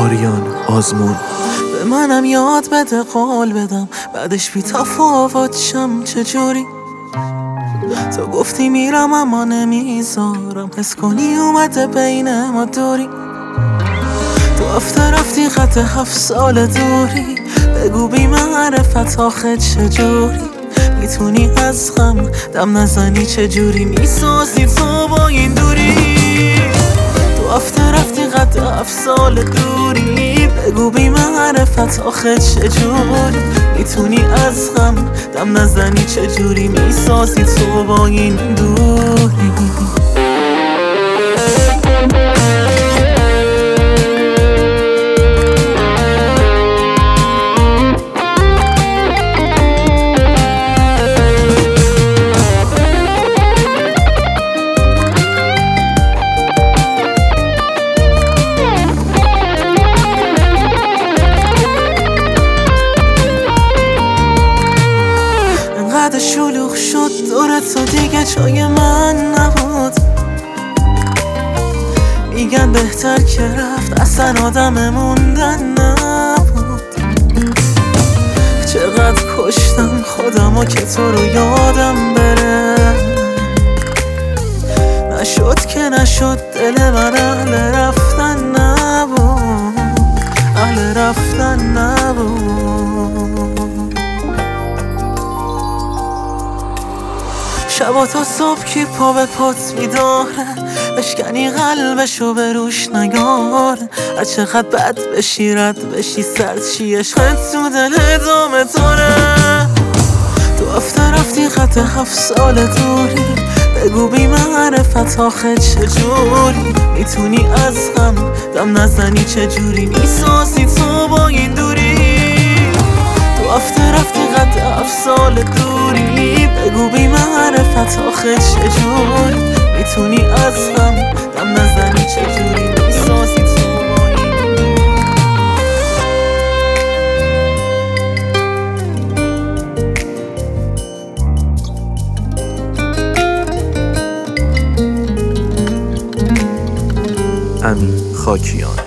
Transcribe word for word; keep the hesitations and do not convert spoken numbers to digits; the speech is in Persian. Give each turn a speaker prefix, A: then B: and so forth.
A: آریان آزمون.
B: به منم یاد بده قول بدم بعدش بی تفاوت شم چجوری. تو گفتی میرم اما نمیذارم حس کنی اومده بین ما دوری. تو افته رفتی خط هفت سال دوری. بگو بی معرفت آخه چجوری میتونی از غم دم نزنی، چجوری میسازی تو با این دوری. تو افته رفتی خط هفت سال دوری. بگو بی معرفت آخه چجوری میتونی از غم دم نزنی، چجوری میسازی تو با این دوری. انقدر شلوغ شد دور تو دیگه جای من نبود. میگن بهتر که رفت اصلا آدم موندن نبود. چقدر کشتم خودمو که تو رو یادم بره. نشد که نشد دل من اهل رفتن نبود، اهل رفتن نبود. شبا تا صبح کی پا به پات میداره، بشکنی قلبشو به روش نگاره. هر چقدر بد بشی رد بشی سرد چی عشقت تو دل ادامه داره. تو افته رفتی خط هفت سال دوری. بگو بی معرفت آخه چجوری میتونی از غم دم نزنی، چجوری میسازی تو با این دوری. تو افته رفتی خط هفت سال دوری. بگو بی معرفت آخه چجوری میتونی از غم دم نزنی، چجوری میسازی تو با این
A: امین خاکیان.